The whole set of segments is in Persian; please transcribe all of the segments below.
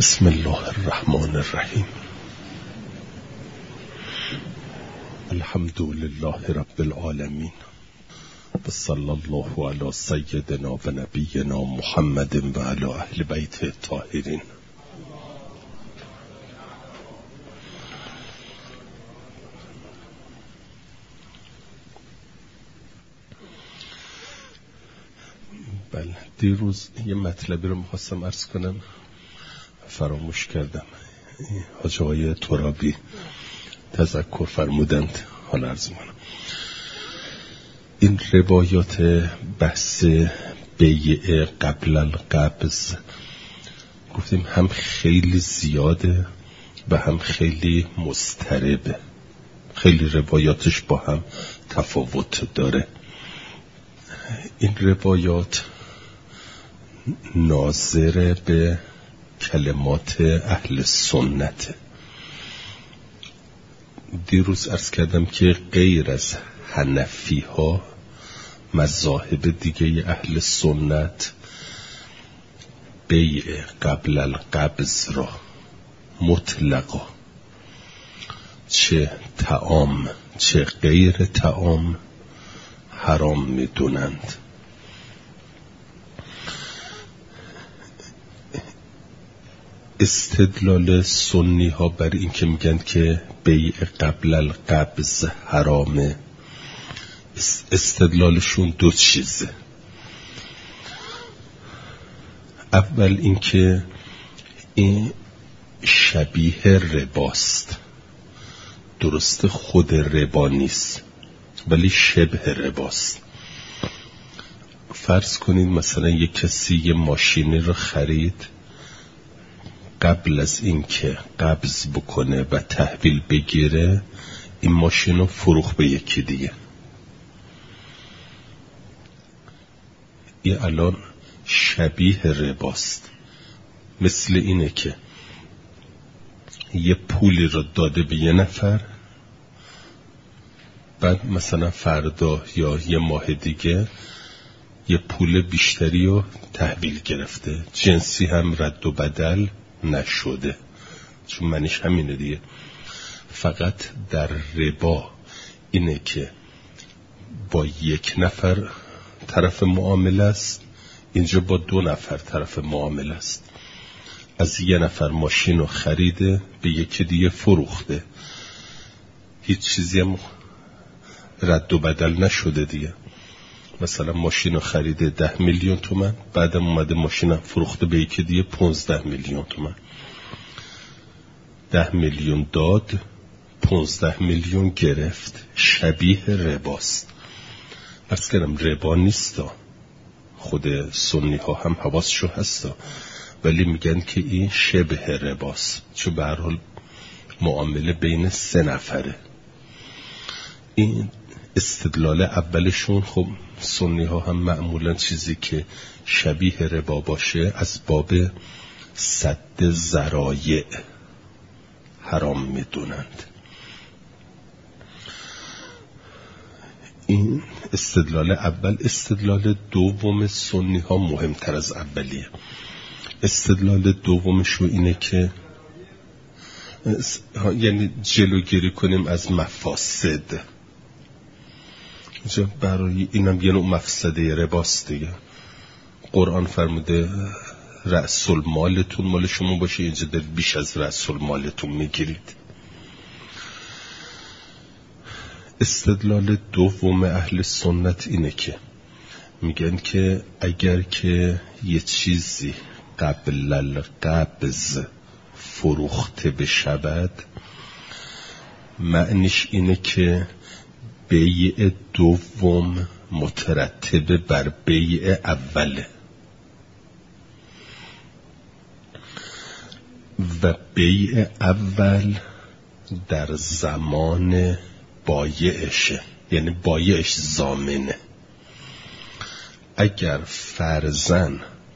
بسم الله الرحمن الرحیم. الحمد لله رب العالمین و صلی الله علی سیدنا و نبینا محمد و علی اهل بیت الطاهرین. بله، دیروز یه مطلبی رو میخواستم عرض کنم، فراموش کردم. حاج آقای ترابی تذکر فرمودند، حالا عرض میکنم. این روایات بحث بیع قبل القبض گفتیم هم خیلی زیاده و هم خیلی مضطربه، خیلی روایاتش با هم تفاوت داره. این روایات ناظر به کلمات اهل سنت. دیروز عرض کردم که غیر از حنفی ها مذاهب دیگه اهل سنت بیع قبل القبض را مطلقا چه طعام چه غیر طعام حرام میدونند. استدلال سنی ها بر این که میگن که بیع قبل القبض حرامه، استدلالشون دو چیزه. اول این که این شبیه رباست، درسته خود ربا نیست ولی شبه رباست. فرض کنید مثلا یک کسی یه ماشینی رو خرید، قبل از اینکه قبض بکنه و تحویل بگیره این ماشین رو فروخت به یکی دیگه. این الان شبیه رباست. مثل اینه که یه پولی رو داده به یه نفر، بعد مثلا فردا یا یه ماه دیگه یه پول بیشتری رو تحویل گرفته، جنسی هم رد و بدل نشده، چون منش همینه دیگه. فقط در ربا اینه که با یک نفر طرف معامله است، اینجا با دو نفر طرف معامله است. از یه نفر ماشین رو خریده به یکی دیگه فروخته، هیچ چیزی هم رد و بدل نشده دیگه. مثلا ماشین رو خریده 10 میلیون تومان، بعدم اومده ماشین فروخته به یکی دیگه 15 میلیون تومان. 10 میلیون داد، 15 میلیون گرفت. شبیه رباست. عرض کردم ربا نیستا، خود سنی ها هم حواسشو هستا، ولی میگن که این شبه رباست، چون به هر حال معامله بین 3 نفره. این استدلال اولشون. خب سنی ها هم معمولا چیزی که شبیه ربا باشه از باب سد ذرایع حرام میدونند. این استدلال اول. استدلال دوم سنی ها مهمتر از اولیه. استدلال دومشو اینه که یعنی جلوگیری کنیم از مفاسد. برای اینم یه نوع مفسده رباست دیگه. قرآن فرموده رأس المالتون مال شما باشه، اینجا در بیش از رأس المالتون میگیرید. استدلال دوم اهل سنت اینه که میگن که اگر که یه چیزی قبل القبض فروخته بشود، معنیش اینه که بیع دوم مترتب بر بیع اوله و بیع اول در زمان بایعشه، یعنی بایعش ضامنه. اگر فرضاً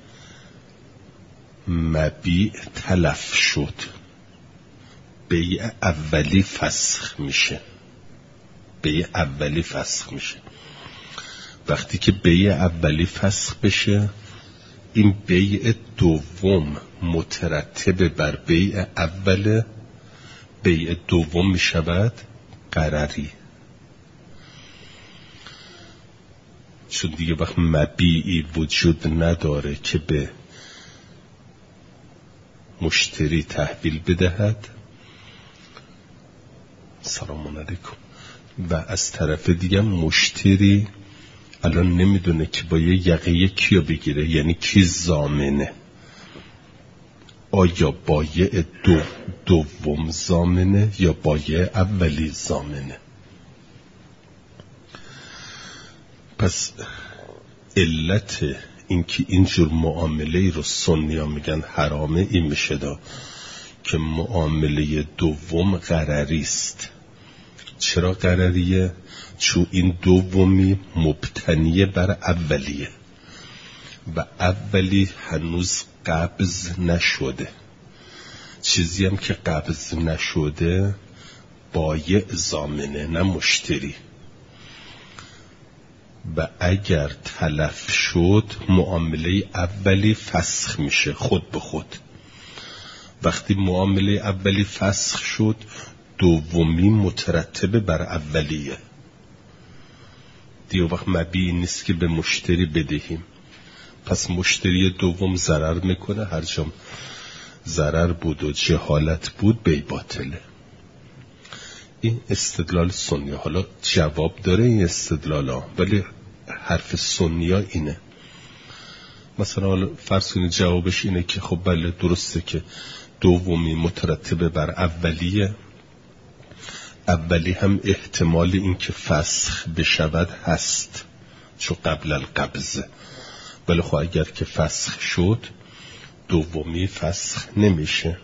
مبیع تلف شد، بیع اولی فسخ میشه. بیع اولی فسخ میشه. وقتی که بیع اولی فسخ بشه، این بیع دوم مترتب بر بیع اول، بیع دوم می شود غرری، چون دیگه وقت مبیعی وجود نداره که به مشتری تحویل بدهد. سلام علیکم. و از طرف دیگه مشتری الان نمیدونه که باید یقه کیو بگیره، یعنی کی ضامنه. آیا بایع دوم ضامنه یا بایع اولی ضامنه؟ پس علت اینکه اینجور معامله رو سنی‌ها میگن حرامه این میشه که معامله دوم غرری است. چرا غرریه؟ چون این دومی مبتنی بر اولیه و اولی هنوز قبض نشده. چیزی هم که قبض نشده بایع ضامنه، نه مشتری. و اگر تلف شد معامله اولی فسخ میشه خود به خود. وقتی معامله اولی فسخ شد دومی مترتب بر اولیه دیگه، وقت مبیعی نیست که به مشتری بدهیم. پس مشتری دوم ضرر میکنه، هر جا ضرر بود و جهالت بود بی باطله. این استدلال سنی. حالا جواب داره این استدلال ها، ولی حرف سنی ها اینه. مثلا حالا فرض کنید جوابش اینه که خب بله درسته که دومی مترتب بر اولیه، اولی هم احتمال این که فسخ بشود هست چون قبل القبضه، ولی خب اگر که فسخ شد دومی فسخ نمیشه.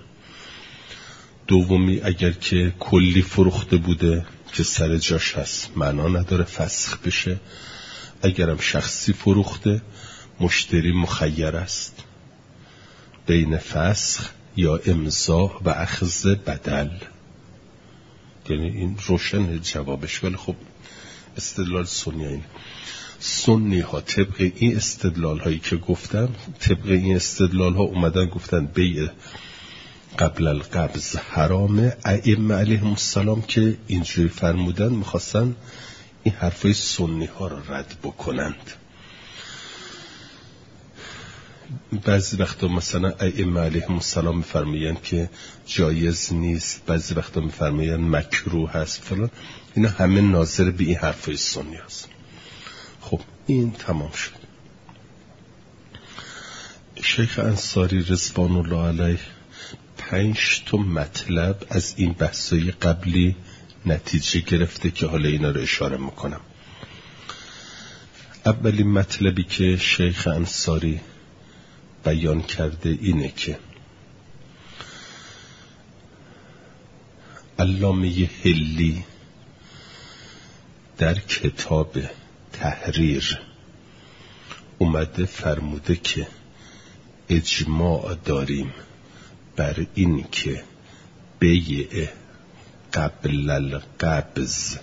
دومی اگر که کلی فروخته بوده که سر جاش هست معنا نداره فسخ بشه. اگرم شخصی فروخته مشتری مخیر است بین فسخ یا امضا و اخذ بدل. یعنی این روشن جوابش. ولی خب استدلال سنی این. سنی ها طبق این استدلال هایی که گفتم، طبق این استدلال ها اومدن گفتن بیع قبل القبض حرامه. ائمه علیهم السلام که اینجوری فرمودن میخواستن این حرفای سنی ها رو رد بکنند. بعضی وقتا مثلا ائمه علیهم السلام میفرمایند که جایز نیست، بعضی وقتا میفرمایند مکروه هست فلان. اینا همه ناظر به این حرفای سنی هست. خب این تمام شد. شیخ انصاری رضوان الله علیه 5 تا مطلب از این بحثای قبلی نتیجه گرفته که حالا اینا رو اشاره میکنم. اولین مطلبی که شیخ انصاری بیان کرده اینه که علامه حلی در کتاب تحریر اومده فرموده که اجماع داریم بر این که بیع قبل القبض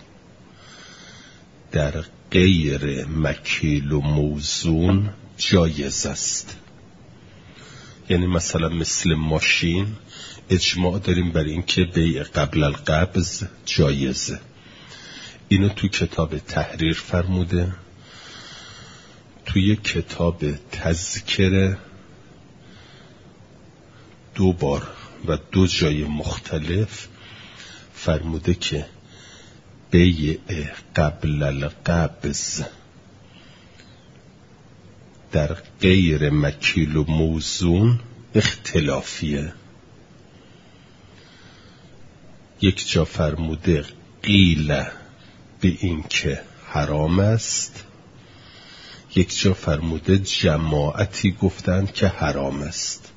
در غیر مکیل و موزون جایز است. یعنی مثلا مثل ماشین اجماع داریم بر این که بیع قبل القبض جایزه. اینو تو کتاب تحریر فرموده. توی کتاب تذکره 2 بار و 2 جای مختلف فرموده که بیع قبل القبض در غیر مکیل و موزون اختلافیه. یک جا فرموده قیل به این که حرام است، یک جا فرموده جماعتی گفتن که حرام است.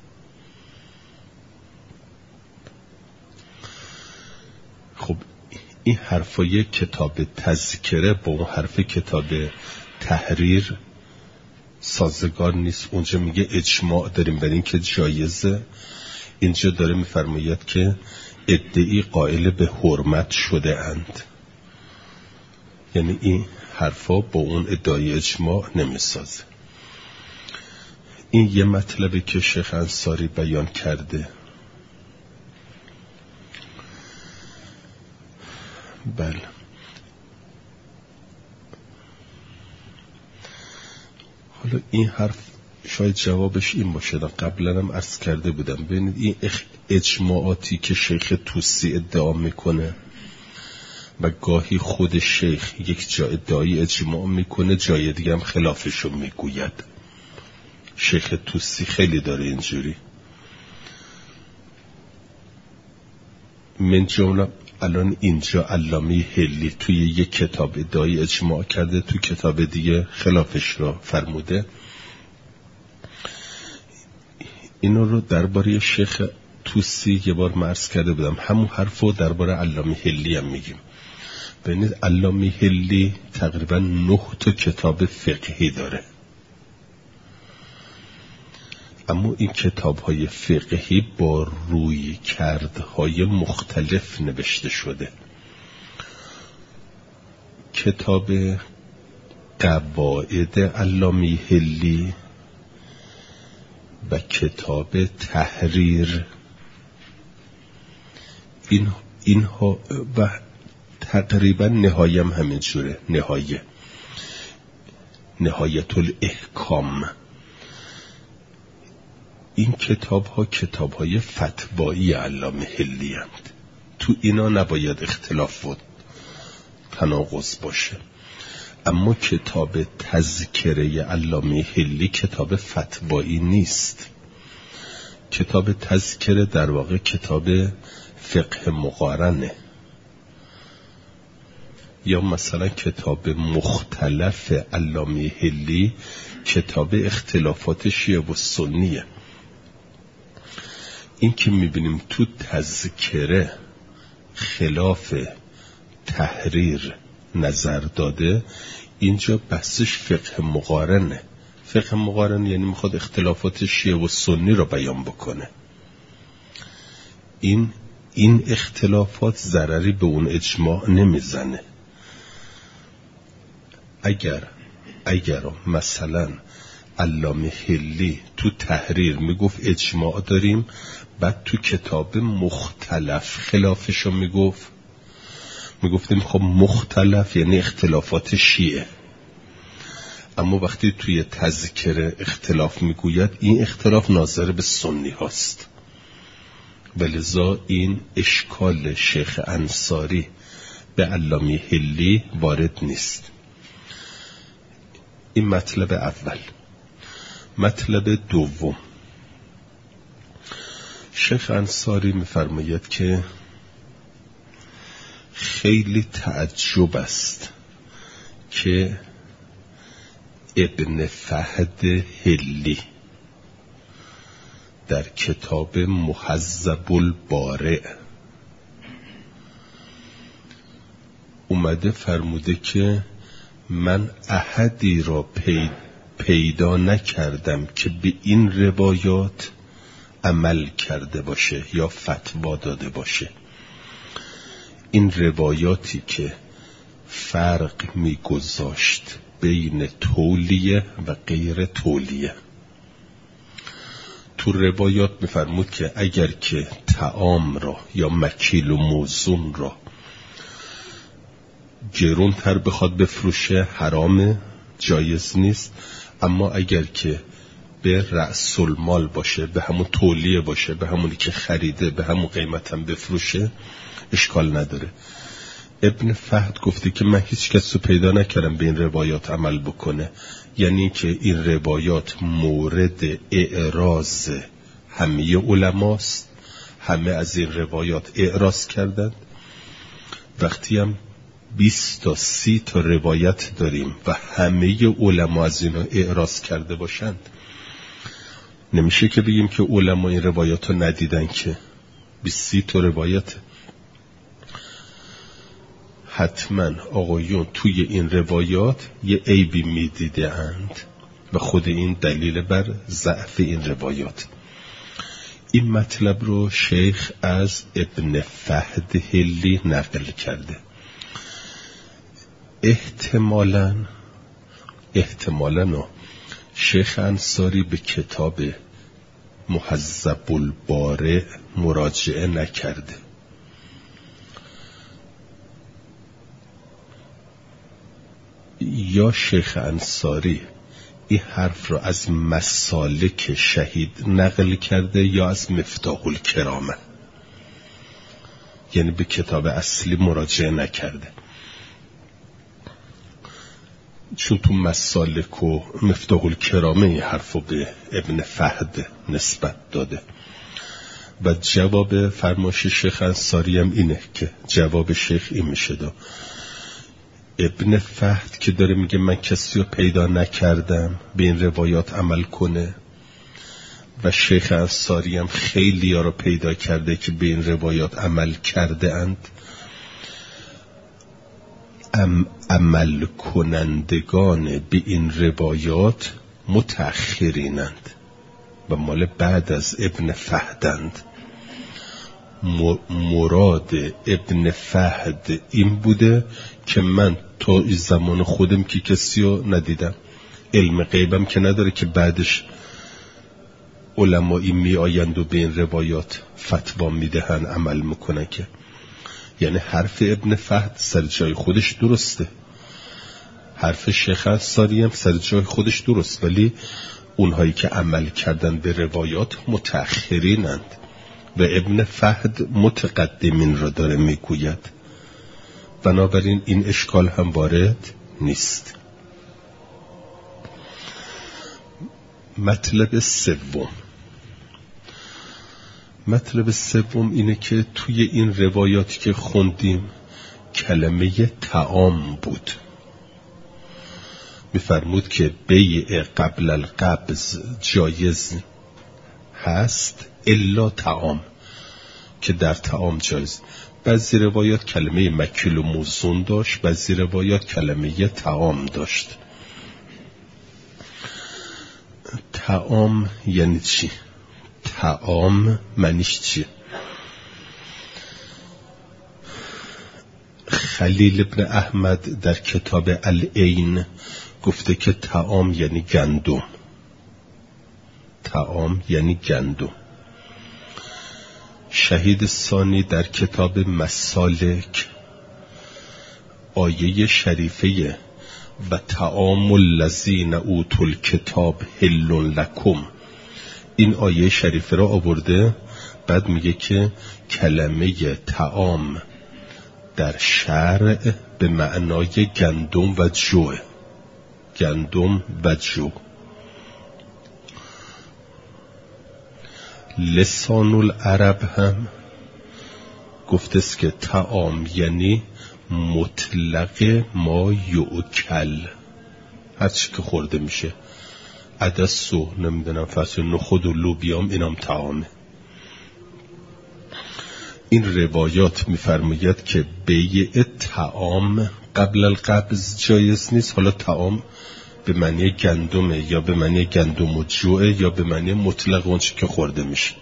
خب این حرفای کتاب تذکره با اون حرف کتاب تحریر سازگار نیست. اونجا میگه اجماع داریم بر این که جایزه، اینجا داره میفرماید که ادعی قائل به حرمت شده اند. یعنی این حرفا با اون ادعای اجماع نمیسازه. این یه مطلبی که شیخ انصاری بیان کرده. بله، حالا این حرف شاید جوابش این باشه، قبلا هم عرض کرده بودم. ببینید این اجماعاتی که شیخ طوسی ادعا میکنه و گاهی خود شیخ یک جا ادعای اجماع میکنه، جای دیگه هم خلافشو میگوید. شیخ طوسی خیلی داره اینجوری. من جمله الان اینجا علامه حلی توی یک کتاب ادعای اجماع کرده، تو کتاب دیگه خلافش رو فرموده. اینو رو درباره شیخ طوسی یه بار عرض کرده بودم، همون حرفو درباره علامه حلی هم میگیم. ببینید علامه حلی تقریبا 9 تا کتاب فقهی داره، اما این کتاب‌های فقهی با روی کردهای مختلف نوشته شده. کتاب قواعد علامه حلی و کتاب تحریر، اینها و تقریبا نهایه هم همین جوره. نهایت الاحکام. این کتاب های فتوایی علامه حلی هستند. تو اینا نباید اختلاف و تناقض باشه. اما کتاب تذکره علامه حلی کتاب فتوایی نیست. کتاب تذکره در واقع کتاب فقه مقارنه. یا مثلا کتاب مختلف علامه حلی کتاب اختلافات شیعه و سنیه. این که میبینیم تو تذکره خلاف تحریر نظر داده، اینجا بحثش فقه مقارنه. فقه مقارن یعنی میخواد اختلافات شیعه و سنی رو بیان بکنه. این اختلافات ضرری به اون اجماع نمیزنه. اگر مثلا علامه حلی تو تحریر میگفت اجماع داریم، بعد تو کتاب مختلف خلافشو میگفتیم خب مختلف یعنی اختلافات شیعه، اما وقتی توی تذکره اختلاف میگوید این اختلاف ناظر به سنی هاست. ولذا این اشکال شیخ انصاری به علامه حلی وارد نیست. این مطلب اول. مطلب دوم، شیخ انصاری می‌فرماید که خیلی تعجب است که ابن فهد حلی در کتاب مهذب البارع اومده فرموده که من احدی را پیدا نکردم که به این روایات عمل کرده باشه یا فتوا داده باشه. این روایاتی که فرق میگذاشت بین تولیه و غیر تولیه. تو روایات میفرمود که اگر که طعام را یا مکیل و موزون را گرون تر بخواد بفروشه حرام، جایز نیست. اما اگر که به رأس المال باشه، به همون تولیه باشه، به همونی که خریده به همون قیمت هم بفروشه، اشکال نداره. ابن فهد گفته که من هیچ کس رو پیدا نکردم به این روایات عمل بکنه، یعنی که این روایات مورد اعراض همه علماست، همه از این روایات اعراض کردند. وقتی هم 20 تا 30 تا روایت داریم و همه علما از اینا اعراض کرده باشند، نمیشه که بگیم که علما این روایات رو ندیدن که 20 تا روایت. حتما آقایون توی این روایات یه عیبی میدیده اند و خود این دلیل بر ضعف این روایات. این مطلب رو شیخ از ابن فهد حلی نقل کرده. احتمالاً شیخ انصاری به کتاب مهذب البارع مراجعه نکرده. یا شیخ انصاری این حرف رو از مسالک شهید نقل کرده یا از مفتاح الکرامه، یعنی به کتاب اصلی مراجعه نکرده. چون تو مسالک و مفتاح الکرامه این حرف رو به ابن فهد نسبت داده و جواب فرمایش شیخ انصاری هم اینه که جواب شیخ این میشه دا ابن فهد که داره میگه من کسی رو پیدا نکردم به این روایات عمل کنه و شیخ انصاری هم خیلی ها رو پیدا کرده که به این روایات عمل کرده اند. عمل کنندگان به این روایات متأخرینند و مال بعد از ابن فهدند. مراد ابن فهد این بوده که من تا زمان خودم که کسی رو ندیدم، علم غیبم که نداره که بعدش علمایی می آیند و به این روایات فتوا می دهن عمل میکنن، که یعنی حرف ابن فهد سر جای خودش درسته، حرف شیخ انصاری هم سر جای خودش درست، ولی اونهایی که عمل کردن به روایات متأخرینند و ابن فهد متقدمین را داره میگوید. بنابراین این اشکال هم وارد نیست. مطلب سوم اینه که توی این روایاتی که خوندیم کلمه طعام بود. میفرمود که بیع قبل القبض جایز هست الا طعام، که در طعام جایز. بعضی روایات کلمه مکیل و موزون داشت، بعضی روایات کلمه طعام داشت. طعام یعنی چی؟ طعام معنیش چیه؟ خلیل ابن احمد در کتاب العین گفته که طعام یعنی گندم. طعام یعنی گندم. شهید ثانی در کتاب مسالک آیه شریفه و طعام الذین اوتوا الکتاب حل لکم، این آیه شریفه را آورده. بعد میگه که کلمه طعام در شرع به معنای گندم و جو، گندم و جو. لسان العرب هم گفته است که طعام یعنی مطلق ما یؤکل، هر چی که خورده میشه، عدس و نمیدونم فصل نخود و لوبیام، اینام طعامه. این روایات میفرماید که بیع طعام قبل القبض جایز نیست. حالا طعام به معنی گندمه یا به معنی گندم و جوه یا به معنی مطلق اون چی که خورده میشه.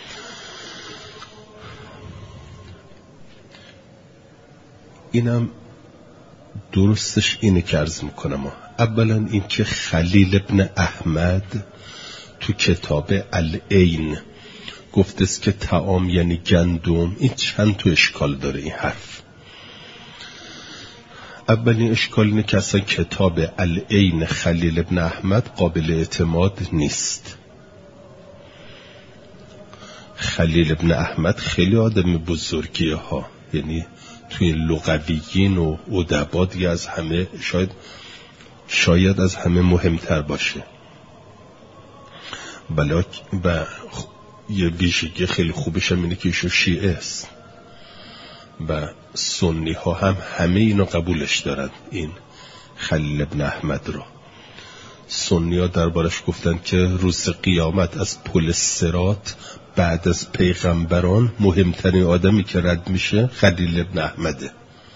اینم درستش اینه که عرض میکنم. اولا این که خلیل ابن احمد تو کتاب العین گفته است که طعام یعنی گندم، این چند تا اشکال داره این حرف. اولین اشکال اینه که اصلا کتاب العین خلیل ابن احمد قابل اعتماد نیست. خلیل ابن احمد خیلی آدم بزرگیه ها، یعنی توی لغویین و ادبا دیگه از همه شاید از همه مهمتر باشه. و یه ویژگی خیلی خوبش هم اینه که ایشون شیعه است و سنی ها هم همه اینو قبولش دارن. این خلیل ابن احمد رو سنی ها دربارش گفتن که روز قیامت از پل صراط بعد از پیغمبران مهمترین آدمی که رد میشه خلیل ابن احمده.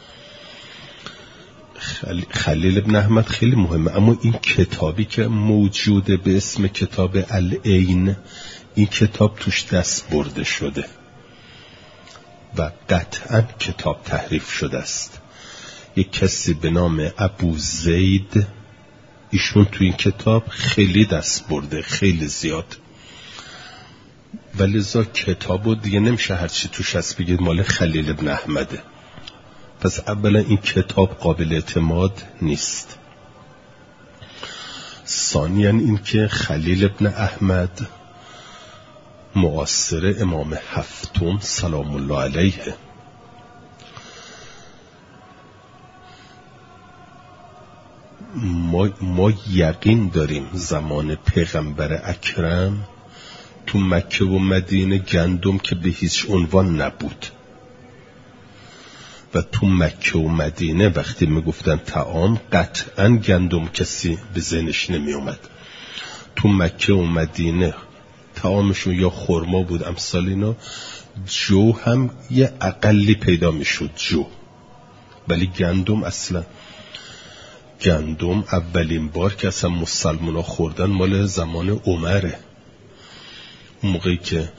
خلیل ابن احمد خیلی مهمه. اما این کتابی که موجوده به اسم کتاب العین، این کتاب توش دست برده شده و قطعا کتاب تحریف شده است. یک کسی به نام ابو زید ایشون تو این کتاب خیلی دست برده، خیلی زیاد، ولیزا کتابو دیگه نمیشه هرچی توش هست بگید مال خلیل ابن احمده. پس اولا این کتاب قابل اعتماد نیست. ثانیاً این که خلیل ابن احمد معاصر امام هفتم سلام الله علیه. ما یقین داریم زمان پیغمبر اکرم تو مکه و مدینه گندم که به هیچ عنوان نبود و تو مکه و مدینه وقتی میگفتن طعام قطعا گندم کسی به ذهنش نمی اومد. تو مکه و مدینه طعامشون یا خرما بود امثال اینا، جو هم یه اقلی پیدا میشد جو، ولی گندم اصلا. گندم اولین بار که اصلا مسلمان ها خوردن مال زمان عمره. اون موقعی که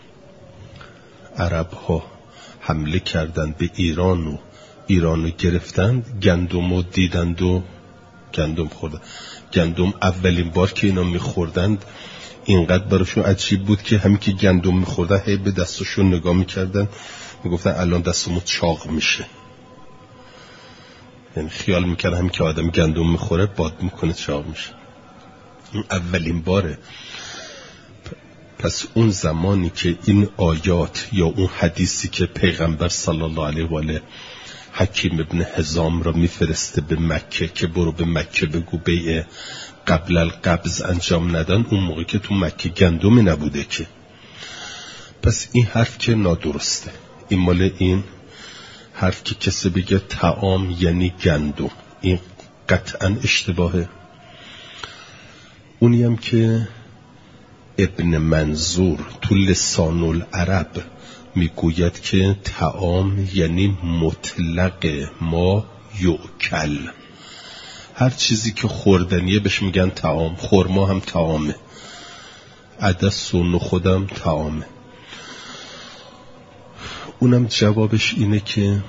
عرب ها حمله کردن به ایرانو گرفتن، گندمو دیدند و گندم خوردن. گندم اولین بار که اینا میخوردند اینقدر براشون عجیب بود که همین که گندم میخوردن هی به دستشون نگاه میکردن، میگفتن الان دستمون چاق میشه. یعنی خیال میکرد همین که آدم گندم میخوره باد میکنه چاق میشه. این اولین باره. پس اون زمانی که این آیات یا اون حدیثی که پیغمبر صلی الله علیه و آله حکیم ابن حزام را میفرسته به مکه که برو به مکه بگو بیع قبل القبض انجام ندن، اون موقع که تو مکه گندمی نبوده که. پس این حرف که نادرسته. این مال این حرف که کسی بگه طعام یعنی گندم، این قطعا اشتباهه. اونی هم که ابن منظور تو لسان العرب میگوید که طعام یعنی مطلق ما یؤکل، هر چیزی که خوردنیه بهش میگن طعام. خرما هم طعامه، عدس و نخودم طعامه. اونم جوابش اینه که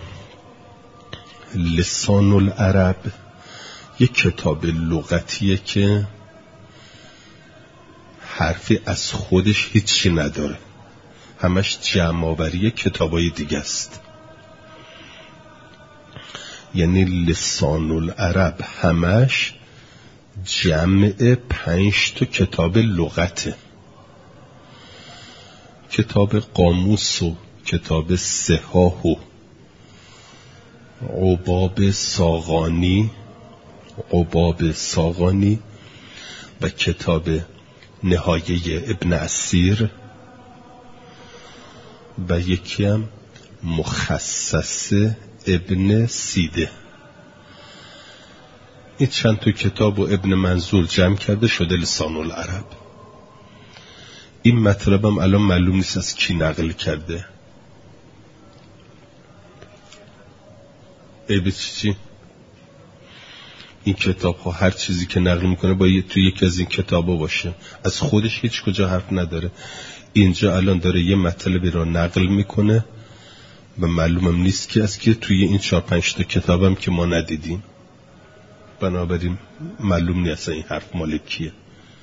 لسان العرب یک کتاب لغتیه که حرفی از خودش هیچی نداره، همش جمع‌آوری کتابای دیگه است. یعنی لسان العرب همش جمع 5 تا کتاب لغته، کتاب قاموس و کتاب صحاح و عباب ساغانی و کتاب نهایه ابن اسیر و یکی هم مخصص ابن سیده. این چند تا کتاب و ابن منظور جمع کرده شده لسان العرب. این مطلبم الان معلوم نیست از کی نقل کرده. چی؟ این کتاب ها هر چیزی که نقل میکنه باید توی یکی از این کتابا باشه، از خودش هیچ کجا حرف نداره. اینجا الان داره یه مطلبی رو نقل میکنه و معلومم نیست که از که توی این 4-5 تا کتابم که ما ندیدیم، بنابراین معلوم نیست این حرف مال کیه.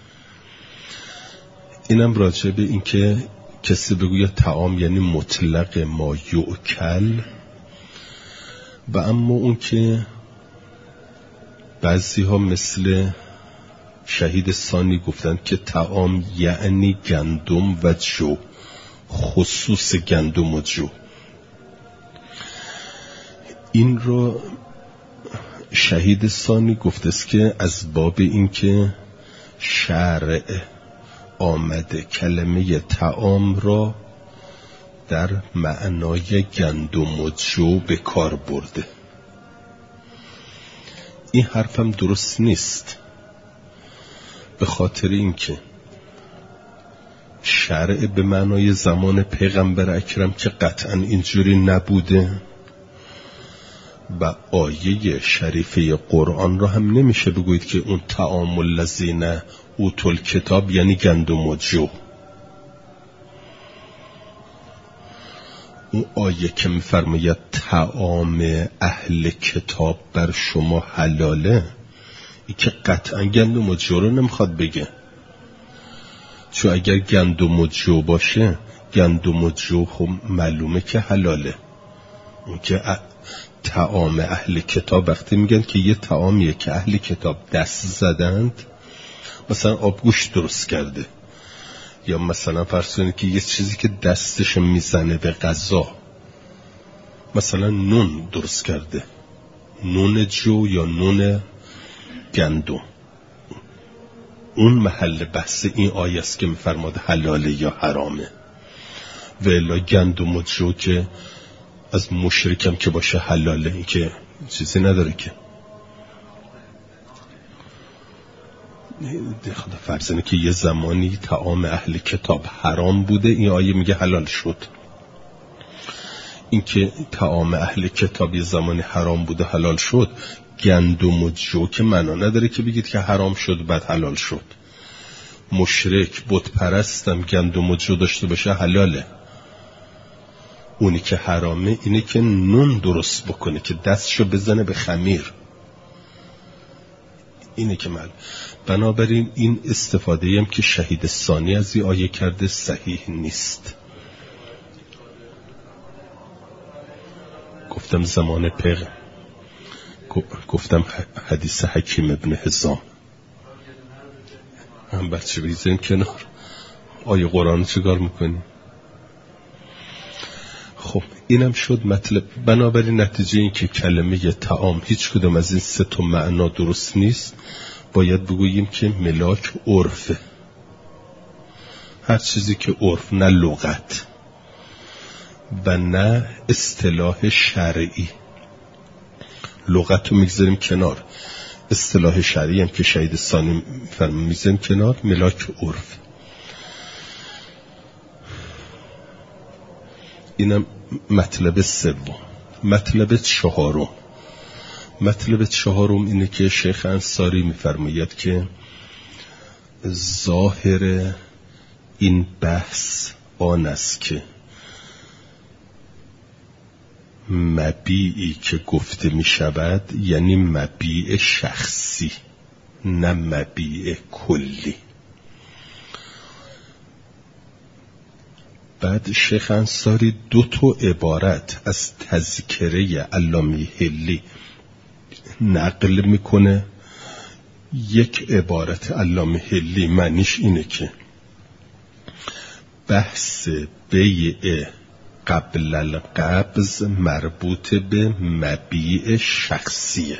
اینم راجع به این که کسی بگوید طعام یعنی مطلق ما یؤکل. و اما اون که بعضی ها مثل شهید ثانی گفتن که طعام یعنی گندم و جو، خصوص گندم و جو. این رو شهید ثانی گفته است که از باب این که شرع آمده کلمه طعام را در معنای گندم و جو به کار برده. این حرفم درست نیست، به خاطر اینکه شرع به معنای زمان پیغمبر اکرم که قطعا اینجوری نبوده و آیه شریفه قرآن را هم نمیشه بگوید که اون طعام الذین اوتوا الکتاب یعنی گندم و جو. اون آیه که میفرماید طعام اهل کتاب بر شما حلاله، این که قطعا گندم و جو رو نمیخواد بگه، چون اگر گندم و جو باشه، گندم و جو خب معلومه که حلاله. اون که طعام اهل کتاب وقتی میگن که یه طعامیه که اهل کتاب دست زدند، مثلا آبگوشت درست کرده، یا مثلا فرض کنید که یه چیزی که دستش میزنه به غذا، مثلا نون درست کرده، نون جو یا نون گندم، اون محل بحث این آیه است که میفرماد حلاله یا حرامه. و الا گندم و جو که از مشرکم که باشه حلاله، این که چیزی نداره که. خدا فرض اینه که یه زمانی طعام اهل کتاب حرام بوده، این آیه میگه حلال شد. این که طعام اهل کتاب یه زمانی حرام بوده حلال شد، گندم و جو که معنا نداره که بگید که حرام شد بعد حلال شد. مشرک بت پرستم گندم و جو داشته باشه حلاله. اونی که حرامه اینه که نون درست بکنه که دستشو بزنه به خمیر، اینه که بنابراین این استفاده هم که شهید ثانی از این آیه کرده صحیح نیست. گفتم زمان گفتم حدیث حکیم ابن حزام هم بچه بریزیم کنار، آیه قرآن چیکار میکنی؟ خب اینم شد مطلب. بنابراین نتیجه این که کلمه طعام هیچ کدوم از این سه تا معنا درست نیست. باید بگوییم که ملاک عرفه، هر چیزی که عرف، نه لغت و نه اصطلاح شرعی. لغت رو میگذاریم کنار، اصطلاح شرعی هم که شهید ثانی میگذاریم کنار، ملاک عرف. اینم مطلب سوم. مطلب چهارم اینه که شیخ انصاری میفرماید که ظاهر این بحث آن است که مبیعی که گفته می شود یعنی مبیع شخصی، نه مبیع کلی. بعد شیخ انصاری 2 عبارت از تذکره علامه حلی نقل میکنه. یک عبارت علامه حلی معنیش اینه که بحث بیع قبل القبض مربوط به مبیع شخصیه.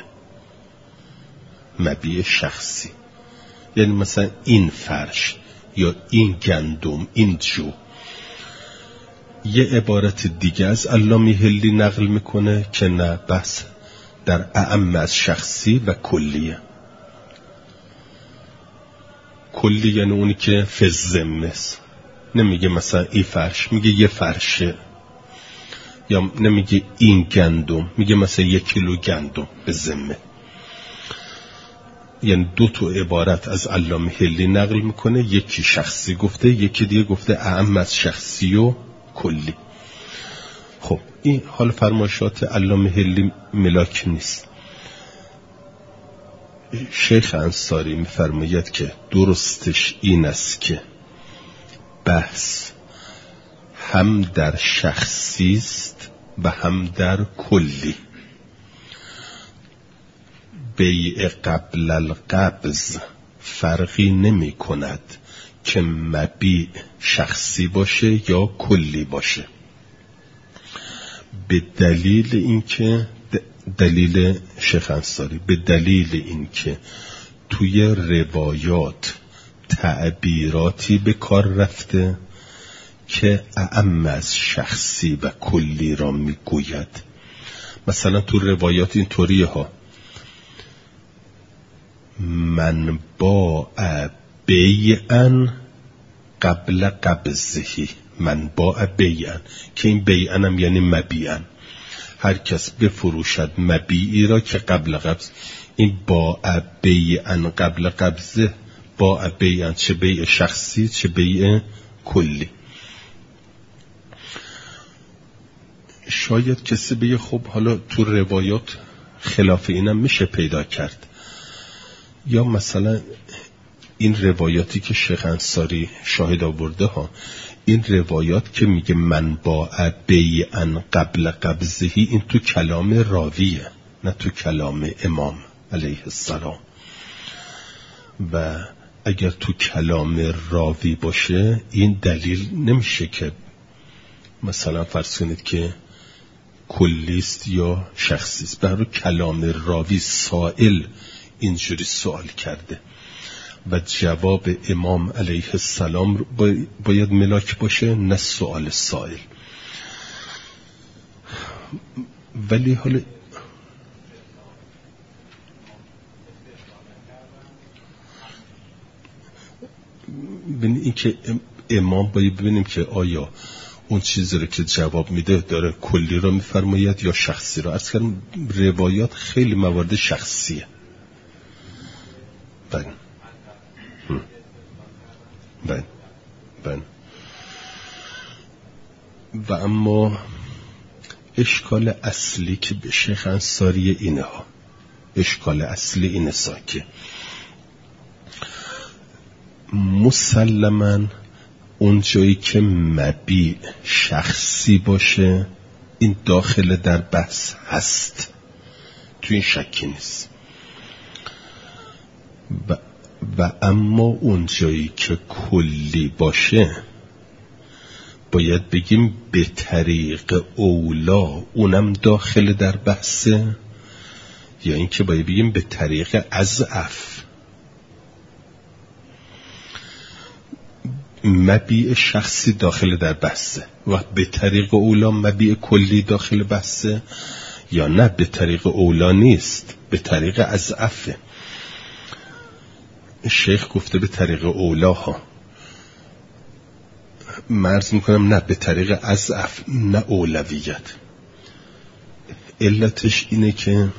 مبیع شخصی یعنی مثلا این فرش یا این گندم، این جو. یه عبارت دیگه از علامه حلی نقل میکنه که نه، بحث در اعم از شخصی و کلیه. کلی یعنی اونی که فزمه، نمیگه مثلا این فرش، میگه یه فرشه، یا نمیگه این گندم، میگه مثلا 1 کیلو گندم به ذمه. یعنی 2 عبارت از علامه حلی نقل میکنه، یکی شخصی گفته، یکی دیگه گفته اعم از شخصی و کلی. خب این حال فرمایشات علامه حلی ملاک نیست. شیخ انصاری میفرماید که درستش این است که بحث هم در شخصی است و هم در کلی. بیع قبل القبض فرقی نمی کند که مبیع شخصی باشه یا کلی باشه، به دلیل اینکه دلیل شیخ انصاری به دلیل اینکه توی روایات تعبیراتی به کار رفته که اعم از شخصی و کلی را میگوید. مثلا تو روایات اینطوریه ها: من باع بیعن قبل قبضهی، من باع بیعن، که این بیعن هم یعنی مبیعن. هر کس بفروشد مبیعی را که قبل قبض. این باع بیعن قبل قبضه، باع بیعن چه بیع شخصی چه بیع کلی. شاید کسی بگه خب حالا تو روایات خلاف اینم میشه پیدا کرد. یا مثلا این روایاتی که شیخ انصاری شاهد آورده ها، این روایات که میگه من با بیعن قبل قبضهی، این تو کلام راویه نه تو کلام امام علیه السلام. و اگر تو کلام راوی باشه این دلیل نمیشه که مثلا فرض کنید که کلیست یا شخصیست. برای کلام راوی سائل اینجوری سوال کرده و جواب امام علیه السلام باید ملاک باشه نه سوال سائل. ولی حالا ببینیم این که امام باید ببینیم که آیا اون چیزی رو که جواب میده داره کلی رو میفرماید یا شخصی رو. عرض کردم روایات خیلی موارد شخصیه. بله و اما اشکال اصلی که به شیخ انصاری اینه ها، اشکال اصلی اینه که مسلماً اون جایی که مبیع شخصی باشه این داخل در بحث هست، تو این شکی نیست. و اما اون جایی که کلی باشه باید بگیم به طریق اولا اونم داخل در بحثه، یا اینکه باید بگیم به طریق اضعف. مبیع شخصی داخل در بحثه و به طریق اولا مبیع کلی داخل بحثه، یا نه به طریق اولا نیست، به طریق اضعفه. شیخ گفته به طریق اولا ها، مرز میکنم نه به طریق اضعف نه اولویت. علتش اینه که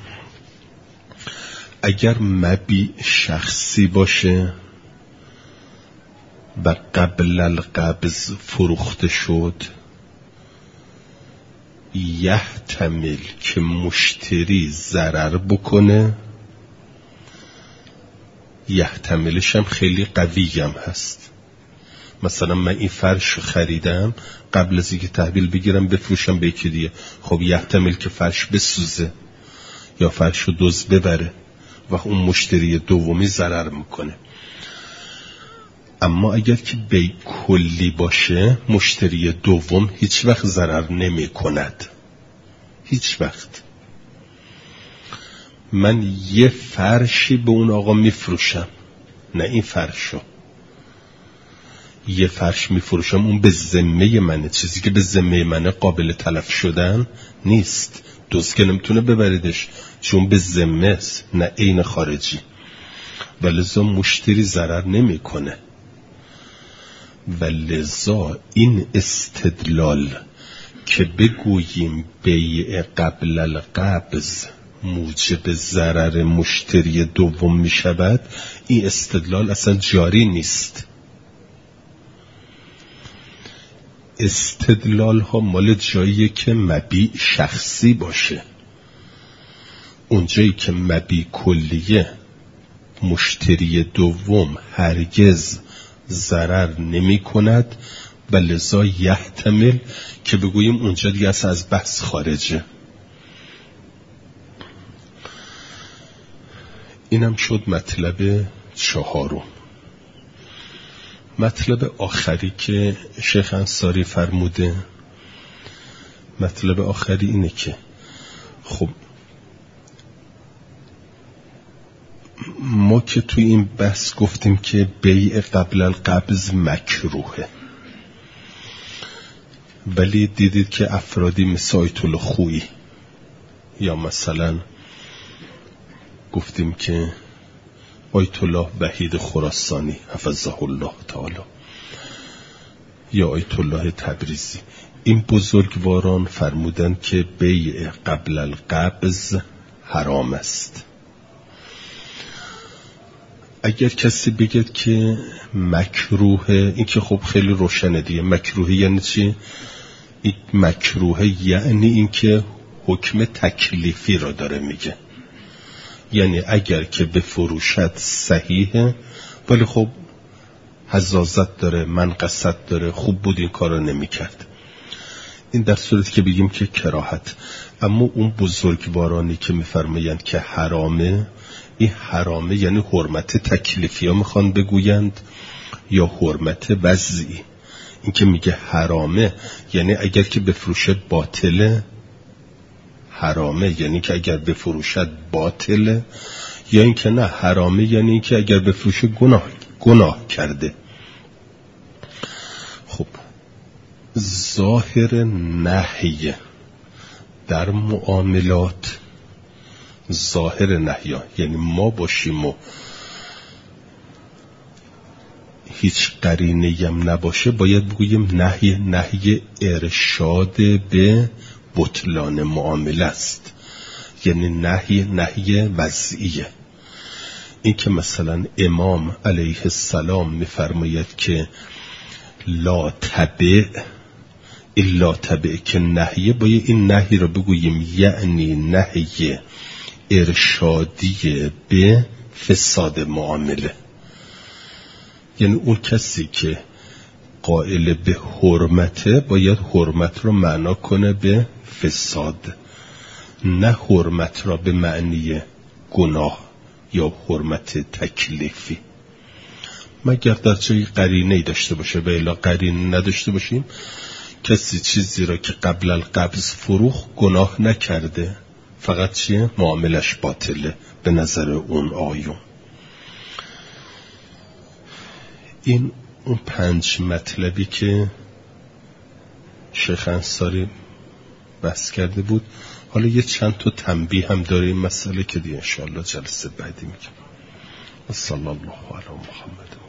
اگر مبیع شخصی باشه و قبل القبض فروخته شد، یحتمل که مشتری ضرر بکنه، یحتملش هم خیلی قوی هم هست. مثلا من این فرش خریدم، قبل از اینکه تحویل بگیرم بفروشم به یکی دیگه، خب یحتمل که فرش بسوزه یا فرش رو دزد ببره و اون مشتری دومی ضرر میکنه. اما اگر که بی کلی باشه مشتری دوم هیچ وقت ضرر نمی کند، هیچ وقت. من یه فرشی به اون آقا میفروشم، نه این فرشو، یه فرش میفروشم اون به ذمه منه، چیزی که به ذمه منه قابل تلف شدن نیست، دزد که نمیتونه ببریدش چون به ذمه است، نه عین خارجی، ولذا مشتری ضرر نمیکنه. و لذا این استدلال که بگوییم بیع قبل القبض موجب ضرر مشتری دوم می شود، این استدلال اصلا جاری نیست. استدلال ها مال جایی که مبیع شخصی باشه. اون جایی که مبیع کلیه مشتری دوم هرگز ضرر نمی کند و لذا یحتمل که بگوییم اونجا دیگه از بحث خارجه. اینم شد مطلب چهارم. مطلب آخری که شیخ انصاری فرموده، مطلب آخری اینه که خب ما که توی این بحث گفتیم که بیع قبل القبض مکروهه، ولی دیدید که افرادی مثل آیت الله خویی یا مثلا گفتیم که آیت الله وحید خراسانی حفظه الله تعالی یا آیت الله تبریزی، این بزرگواران فرمودن که بیع قبل القبض حرام است. اگر کسی بگه که مکروهه، این که خب خیلی روشنه دیگه. مکروهه یعنی چی؟ این مکروهه یعنی این که حکم تکلیفی را داره میگه، یعنی اگر که بفروشد صحیحه، ولی خب حزازت داره، منقصت داره، خوب بود این کارو نمی‌کرد. این در صورتی که بگیم که کراهت. اما اون بزرگوارانی که می‌فرمایند که حرامه، این حرامه یعنی حرمت تکلیفی ها میخوان بگویند یا حرمت وضعی؟ این که میگه حرامه یعنی اگر که بفروشه باطله، حرامه یعنی که اگر بفروشد باطله، یا این که نه حرامه یعنی این که اگر بفروشه گناه کرده. خب ظاهر نهی در معاملات، ظاهر نهی یعنی ما باشیم و هیچ قرینه‌ای هم نباشه، باید بگوییم نهی ارشاد به بطلان معامله است، یعنی نهی وضعیه. این که مثلا امام علیه السلام میفرماید که لا تبع الا تبع که نهیه، باید این نهی رو بگوییم یعنی نهی ارشادی به فساد معامله. یعنی اون کسی که قائل به حرمته باید حرمت رو معنا کنه به فساد، نه حرمت را به معنی گناه یا حرمت تکلیفی، مگر در جای قرینه‌ای داشته باشه. و الا قرینه نداشته باشیم، کسی چیزی را که قبل القبض فروخت گناه نکرده، فقط چیه؟ معاملش باطله به نظر اون آیون. این اون 5 مطلبی که شیخ انصاری بحث کرده بود. حالا یه چند تا تنبیه هم داره این مسئله که دیگه انشاءالله جلسه بعدی میگم. صلی الله علی محمد.